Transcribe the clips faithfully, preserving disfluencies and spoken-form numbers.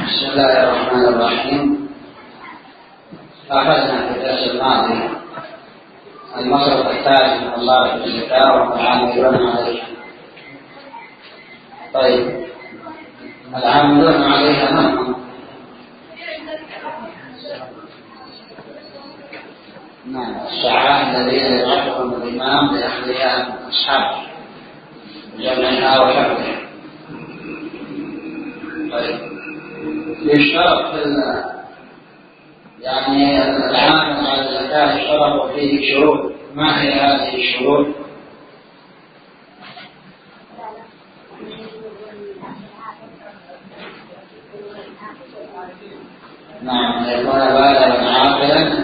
بسم الله الرحمن الرحيم. أخذنا في الدرس الماضي المصرف الثالث من مصارف الزكاة والعاملون عليها. طيب العاملون عليها من؟ نعم السعاة الذين يرغبهم الإمام بأخذها من أصحابه جمعها وحفظها. طيب يشترط في يعني العامل على الزكاة يشترط فيه شروط. ما هي هذه الشروط؟ نعم يكون بالغا عاقلا.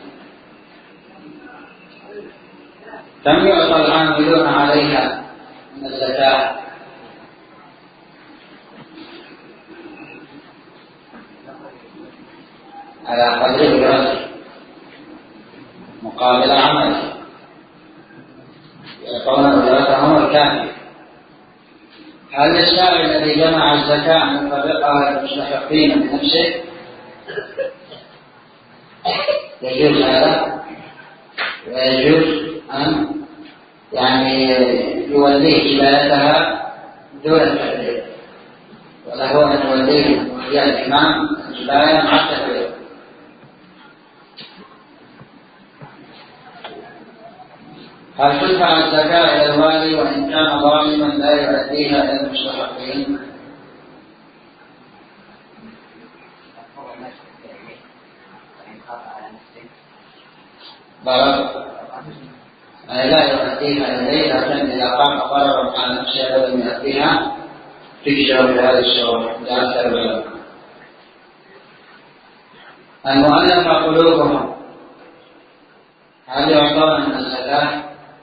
كم يعطى العاملون عليها من الزكاة؟ على قدر الرجل مقابل عمله يكون أجرتهم الكافية. هل السائل الذي جمع الزكاة أن يفرقها للمستحقين من نفسه؟ يجوز هذا، ويجوز أن يعني يوليه جبايتها دون التفريق، وله أن يوليه وهي الإمام الجباية مع التفريق. هل تدفع الزكاة إلى الوالي وإن كان ظالما لا يؤديها إلى المستحقين؟ ضرر أي لا يؤديها إليه، لكن إذا قام ضررا على نفسه ولم يؤديها تجزى بهذه الصورة لأكثر العلماء. المؤلفة قلوبهم هل يعطون من الزكاة؟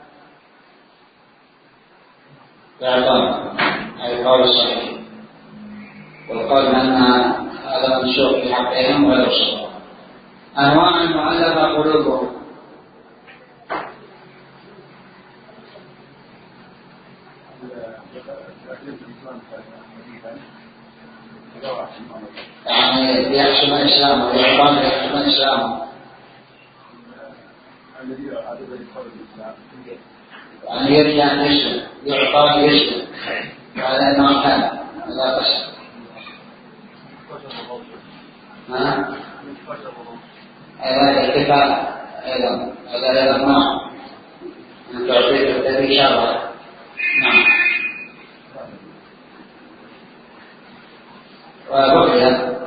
يعطون، أي القول الصحيح، والقول أن هذا منسوخ في حقهم غير صحيح. أنواع المؤلفة قلوبهم يعني يحسن إسلامه ويعطان يحسن إسلامه، يعني يرجع أن يسلم يعطان يسلم وعلى أنه كان لا قسم. ها؟ أيضا الاتفاق أيضا هذا أيضا نوع من تعطيه الذي شرع. نعم. وبقي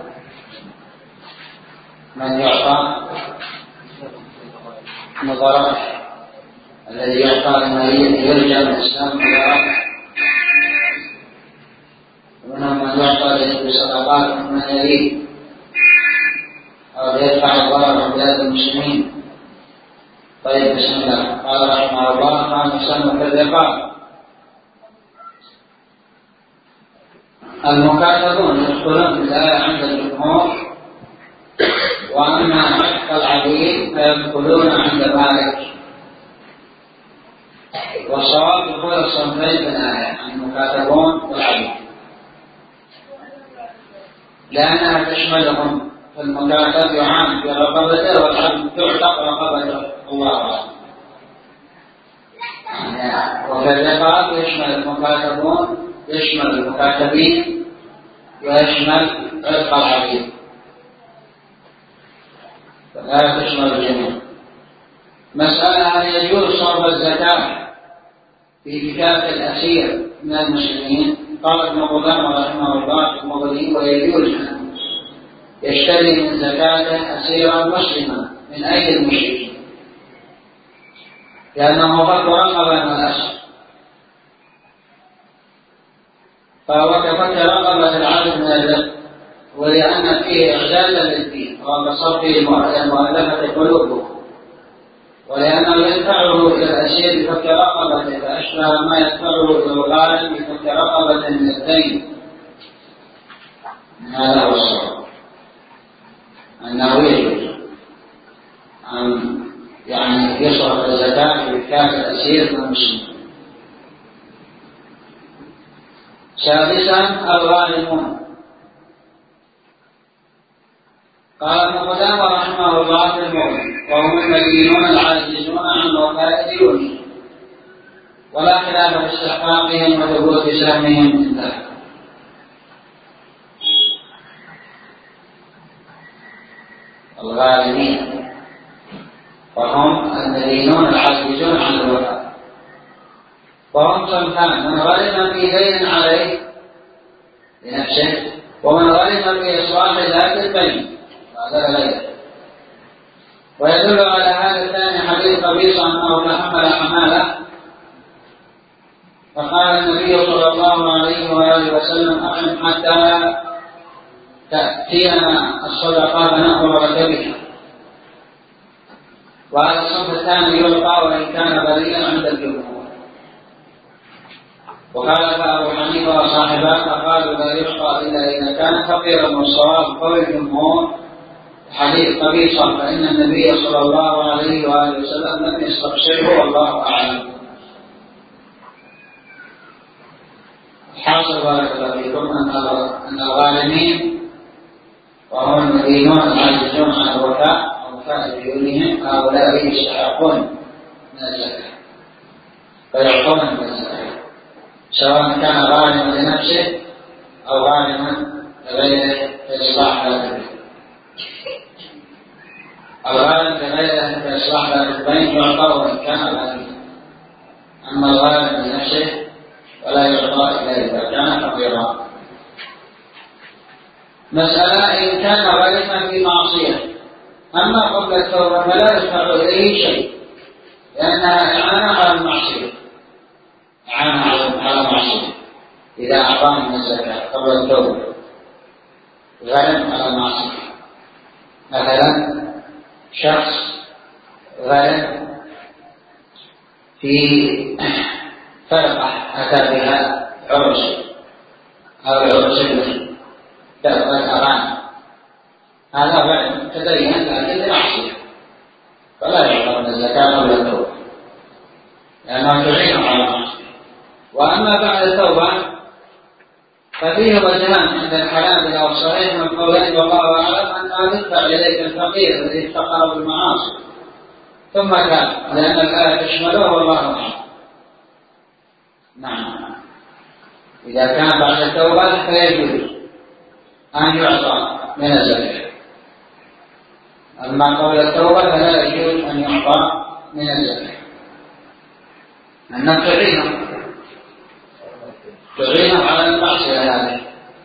من يعطى مضاربة، الذي يعطى المالية يرجع من الإسلام مضاربة، ومنهم من يعطى بصدقات ممن يليه أو يدفع الضرر عن بلاد المسلمين. طيب بسم الله. قال رحمه الله ما يسمى في الرقاب. المكاتبون يدخلون في الآية عند الجمهور، وأما عتق العبيد فيدخلون عند مالك. والصواب دخول الصنفين في الآية المكاتبون والعبيد، لأنها تشملهم. فالمكاتب يعان في رقبته والعبد تعتق رقبته. الله أعلم. وفي الرقاب يشمل المكاتبون، يشمل المكاتبين، ويشمل عتق العبيد، فلا تشمل الجميع. مسألة هل يجوز صرف الزكاة في كتابة الأسير من المسلمين؟ قال ابن قدامة رحمه الله في المغني ويجوز أن يشتري من زكاته أسيرا مسلما من أيدي المشركين، لأنه فك رقبة من الأسر، فهو كفك رقبة العبد من الرق، ولأن فيه إعزازا للدين وكصرفه المؤلفة قلوبه، ولأنه يدفعه إلى الأسير بفك رقبته فأشبه ما يدفعه إلى الغالب بفك رقبة من الدين. هذا هو الصواب، أنه يجوز أن يعني يصرف الزكاة في كتاب الأسير من المسلمين. سادسا الغانمون قال ابن قدامة رحمه الله في المؤمن وهم المدينون العاجزون عن وفاء ديونهم ولا خلاف في استحقاقهم وثبوت سهمهم من ذلك. الغالبين وهم المدينون العاجزون عن الوفاء، وهم صنفان: من غرم في دين عليه لنفسه، ومن غرم في إصلاح ذات البين، هذا غير. ويدل على هذا الثاني حديث قبيصة أنه تحمل حمالة فقال النبي صلى الله عليه وآله وسلم: أقم حتى تأتينا الصدقة فنأمرك بها. وهذا الصنف الثاني يلقى وإن كان بريئا عند الجمهور. وقال أبو حنيفة وصاحبه فقالوا لا يعطى إلا إذا كان فقيرا، والصواب قول الجمهور حديث قبيصة فإن النبي صلى الله عليه وآله وسلم لم يستبشره والله أعلم. حاصل بارك الله فيكم أن الغالمين وهم المدينون العاجزون عن الوفاء ووفاء ديونهم هؤلاء يستحقون من الزكاة فيعطون من الزكاة، سواء كان غالما لنفسه أو غالما لغيره في إصلاح ذات البين. الغالم لغيره في إصلاح ذات البين يعطى وإن كان غالما، أما الغالم لنفسه ولا يعطى إلا إذا كان فقيرا. مسألة: إن كان غالما في معصية أما قبل التوبة فلا يدفع إليه شيء لأنها إعانة على المعصية، إعانة على المعصية. إذا أعطاه من الزكاة قبل التوبة غرم على المعصية، مثلا شخص غرم في فرقة أتى بها عرس أو عرس ابنه فرقة أغاني، هذا غرم تدين لكن لمعصية فلا يعطى من الزكاة قبل التوبة لأنها تعين على المعصية. وأما بعد التوبة ففيه وجهان عند الحنابلة والصحيح من القولين والله أعلم أنها تدفع إليك الفقير الذي افتقر بالمعاصي ثم تاب، لأن الآية تشمله والله أعلم. نعم، إذا كان بعد التوبة فيجوز أن يعطى من الزكاة، أما قبل التوبة فلا يجوز أن يعطى من الزكاة، أنها تعينه تعينه على المعصية هذه،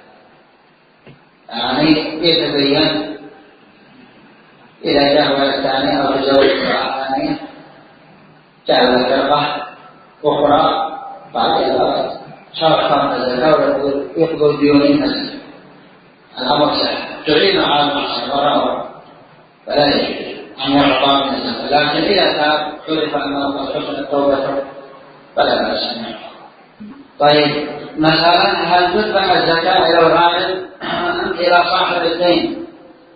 يعني يتبين إذا جاء ولد ثاني أو تزوج امرأة ثانية جعل فرقة أخرى بعد ذلك شرط فرق الزكاة ويقضوا ديون الناس، الأمر سهل، تعينه على المعصية وراءه فلا يجوز أن يعطى من الزكاة، لكن إذا تاب عرف أن الله حسن التوبة فلا بأس أن يعطى. طيب، مثلا هل تدفع الزكاة إلى الغالب إلى صاحب الدين؟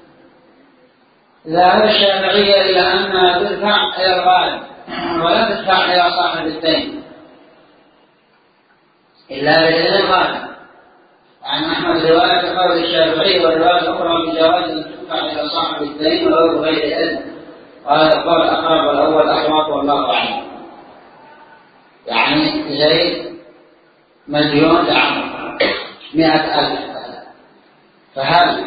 ذهب الشافعية إلى أنها تدفع إلى الغالب ولا تدفع إلى صاحب الدين إلا بإذن الغالب. عن أحمد رواية قول الشافعي ورواية أخرى بجواز أن تدفع إلى صاحب الدين ولو بغير إذن، وهذا القول الأقرب والأول أحوط والله أعلم. يعني زيد مليون لعمر مئة ألف، فهل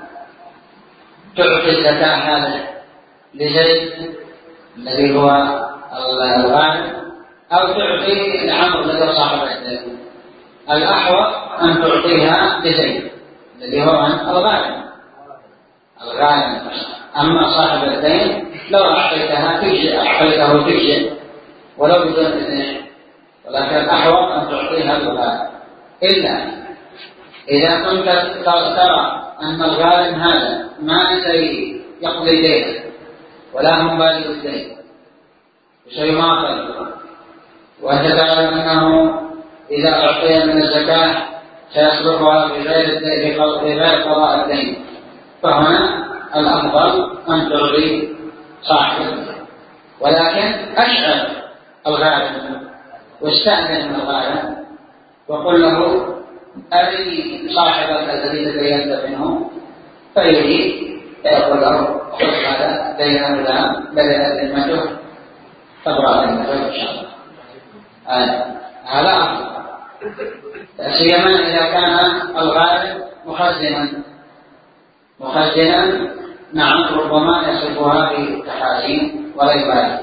تعطي الزكاة هذا لزيد الذي هو الغالب أو تعطي لعمر الذي هو صاحب الدين؟ الأحوط أن تعطيها لزيد الذي هو الغالب الغالب أما صاحب الدين لو أعطيتها تجزئ أعطيته تجزئ ولو بدون إذن، ولكن الأحوط أن تعطيها الغالب، إلا إذا كنت ترى أن الغالب هذا ما سيقضي دينه ولا هم بالغ الدين وسيماطل، وأنت تعلم أنه إذا أعطي من الزكاة سيصرفها بغير بغير قضاء الدين، فهنا الأفضل أن تعطي صاحب الدين، ولكن أشعر الغالب واستأذن من الغالب وقل له أرني صاحبك الذي تبينت منه فيري فيقول له خذ هذا بين فلان بدأت ذمته تبرأ ذمته إن شاء الله. آه. هذا أفضل، سيما إذا كان الغالب مخزنا مخزنا نعم ربما يصفها بالتحاسين ولا يبالي.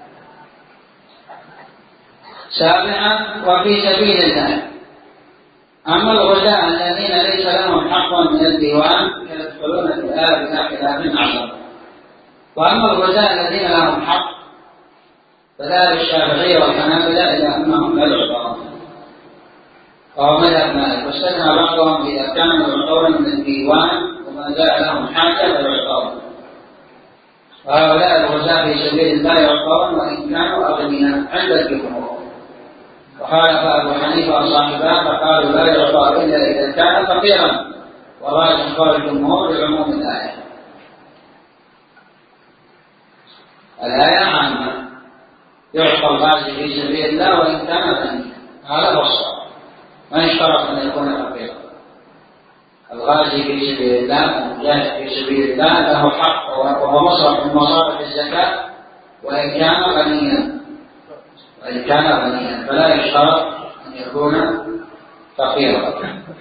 سابعا وفي سبيل الله. أما الغزاة الذين ليس لهم حق من الديوان فيدخلون في الآية بلا خلاف أعظم. وأما الغزاة الذين لهم حق فذلك الشافعية والحنابلة إلا أنهم لا يعطون، وهو مذهب مالك، واستثنى بعضهم إذا كانوا يعطون من الديوان وما زال لهم حاجة فيعطون. وهؤلاء الغزاة في سبيل الله يعطون وإن كانوا أغنياء عند الجمهور. وخالف أبو حنيفة وصاحبه فقالوا لا يعطى إلا إذا كان فقيرا، وراجح قول الجمهور بعموم الآية. الآية عامة، يعطى الغازي في سبيل الله وإن كان غنيا، هذا هو الصواب، ما يشترط أن يكون فقيرا. الغازي في سبيل الله المجاهد في سبيل الله له حق، وهو مصرف من مصارف الزكاة وإن كان غنيا وإن كان غنيا فلا يشترط أن يكون فقيرا.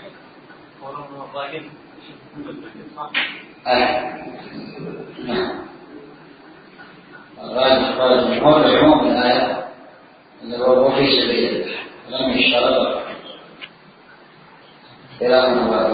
الغالب قال الجمهور بعموم الآية اللي هو في سبيل الله لم يشترط إلى من هو